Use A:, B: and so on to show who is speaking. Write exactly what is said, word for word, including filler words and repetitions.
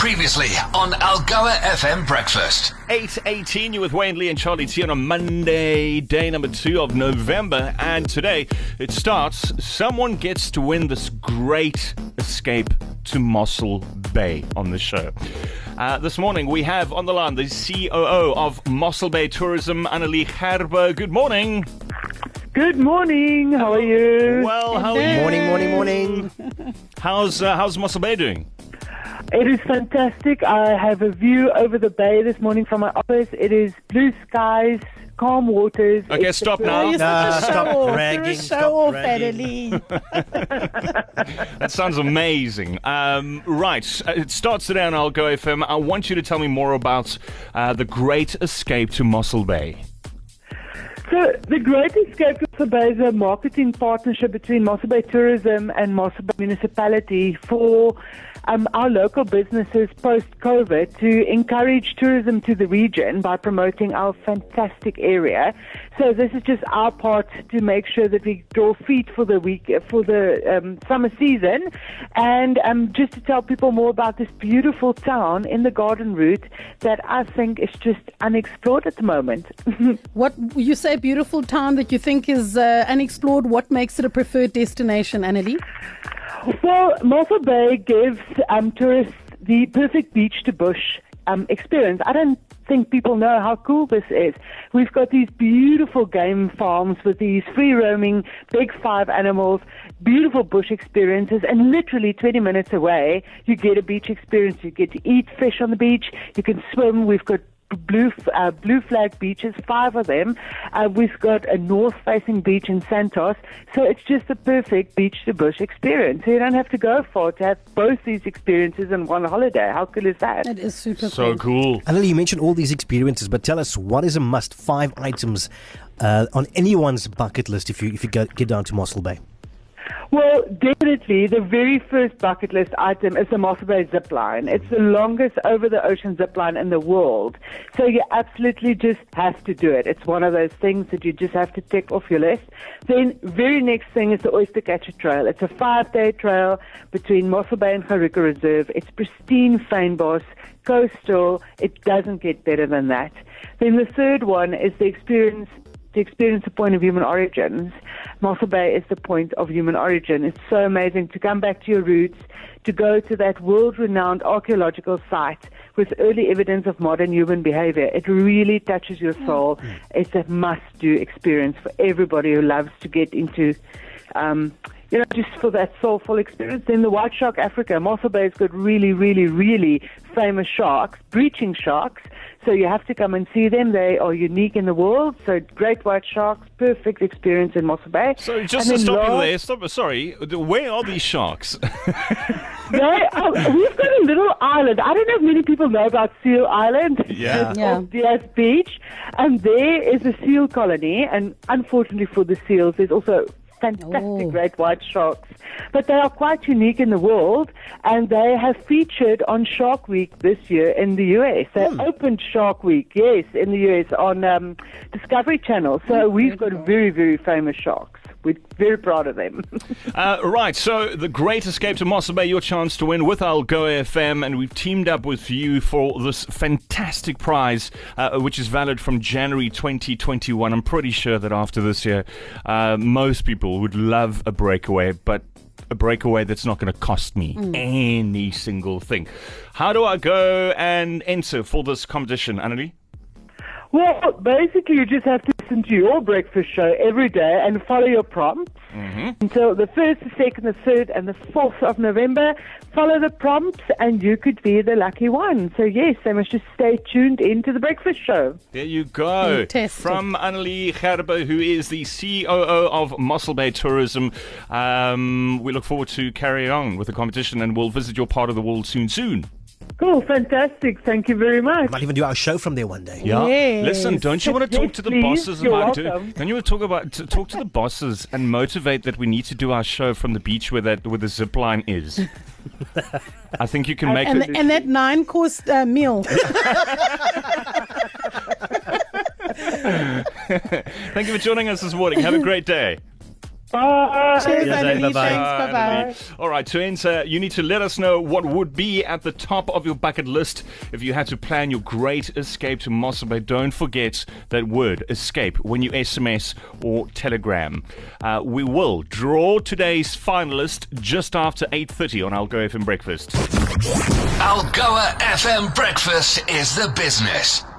A: Previously on Algoa F M Breakfast.
B: eight eighteen, you with Wayne, Lee and Charlie T on a Monday, day number two of November. And today it starts. Someone gets to win this great escape to Mossel Bay on the show. Uh, this morning we have on the line the C O O of Mossel Bay Tourism, Annelie Gerber. Good morning.
C: Good morning. How are you?
B: Well, how are you?
D: Morning, morning, morning.
B: How's uh, how's Mossel Bay doing?
C: It is fantastic. I have a view over the bay this morning from my office. It is blue skies, calm waters.
B: Okay,
C: It's
B: stop
C: the-
B: now.
D: Nah,
E: Such a
D: stop
E: show off.
D: bragging,
E: You're a
D: stop
E: show off,
D: bragging.
E: Annelie.
B: That sounds amazing. Um, right, uh, it starts today on Algoa F M. I want you to tell me more about uh, the Great Escape to Mossel Bay.
C: So the Great Escape to Mossel Bay is a marketing partnership between Mossel Bay Tourism and Mossel Bay Municipality for um, our local businesses post-COVID to encourage tourism to the region by promoting our fantastic area. So this is just our part to make sure that we draw feet for the week for the um, summer season, and um, just to tell people more about this beautiful town in the Garden Route that I think is just unexplored at the moment.
E: What you say, beautiful town that you think is uh, unexplored. What makes it a preferred destination, Annelie?
C: Well, Mossel Bay gives um, tourists the perfect beach to bush um, experience. I don't think people know how cool this is. We've got these beautiful game farms with these free-roaming big five animals, beautiful bush experiences, and literally twenty minutes away, you get a beach experience. You get to eat fish on the beach. You can swim. We've got blue uh, blue flag beaches, five of them. Uh, we've got a north-facing beach in Santos. So it's just a perfect beach-to-bush experience. So you don't have to go far to have both these experiences in one holiday. How cool is that?
E: It is super
B: So
E: cool.
B: cool.
D: Annelie, you mentioned all these experiences, but tell us, what is a must? Five items uh, on anyone's bucket list if you if you go, get down to Mossel Bay.
C: Well, definitely, the very first bucket list item is the Mossel Bay zip line. It's the longest over-the-ocean zip line in the world. So you absolutely just have to do it. It's one of those things that you just have to tick off your list. Then, very next thing is the Oyster Catcher Trail. It's a five-day trail between Mossel Bay and Geruka Reserve. It's pristine fynbos, coastal. It doesn't get better than that. Then the third one is the experience to experience the point of human origins. Mossel Bay is the point of human origin. It's so amazing to come back to your roots, to go to that world-renowned archaeological site with early evidence of modern human behavior. It really touches your soul. It's a must-do experience for everybody who loves to get into, um, you know, just for that soulful experience. Then the White Shark Africa. Mossel Bay's got really, really, really famous sharks, breaching sharks. So you have to come and see them. They are unique in the world. So great white sharks, perfect experience in Mossel Bay.
B: So just
C: And
B: to
C: then
B: stop you
C: last-
B: there, stop, sorry, where are these sharks?
C: They are, we've got a little island. I don't know if many people know about Seal Island.
B: Yeah.
C: It's
E: Yeah.
C: off Diaz Beach. And there is a seal colony. And unfortunately for the seals, there's also fantastic
E: Oh.
C: great white sharks. But they are quite unique in the world. And they have featured on Shark Week this year in the U S. They opened Shark Week, yes, in the U S on um, Discovery Channel. So we've got very, very famous sharks. We're very proud of them.
B: Uh, right, so the Great Escape to Mossel Bay, your chance to win with Algoa F M, and we've teamed up with you for this fantastic prize, uh, which is valid from January twenty twenty-one. I'm pretty sure that after this year, uh, most people would love a breakaway, but a breakaway that's not going to cost me any single thing. How do I go and enter for this competition, Annelie?
C: Well, basically, you just have to listen to your breakfast show every day and follow your prompts until the first, the second, the third, and the fourth of November. Follow the prompts, and you could be the lucky one. So, yes, they must just stay tuned into the breakfast show.
B: There you go.
E: Fantastic.
B: From Annelie Gerber, who is the C O O of Mossel Bay Tourism. Um, we look forward to carrying on with the competition, and we'll visit your part of the world soon, soon.
C: Cool, fantastic. Thank you very much.
D: Might even do our show from there one day.
B: Yeah.
E: Yes.
B: Listen, don't you want to talk to the
C: Yes, please.
B: bosses
C: You're
B: about
C: welcome.
B: it? Don't you want to talk about to talk to the bosses and motivate that we need to do our show from the beach where that where the zip line is? I think you can make
E: And,
B: it.
E: and that nine course uh, meal.
B: Thank you for joining us this morning. Have a great day.
C: Bye.
E: Cheers,
D: Yes,
E: Annelie.
D: bye-bye.
E: Thanks.
B: Bye,
E: Bye-bye.
B: Annelie. All right, to enter, you need to let us know what would be at the top of your bucket list if you had to plan your great escape to Mossel Bay. Don't forget that word, escape, when you S M S or Telegram. Uh, we will draw today's finalist just after eight thirty on Algoa F M Breakfast.
A: Algoa F M Breakfast is the business.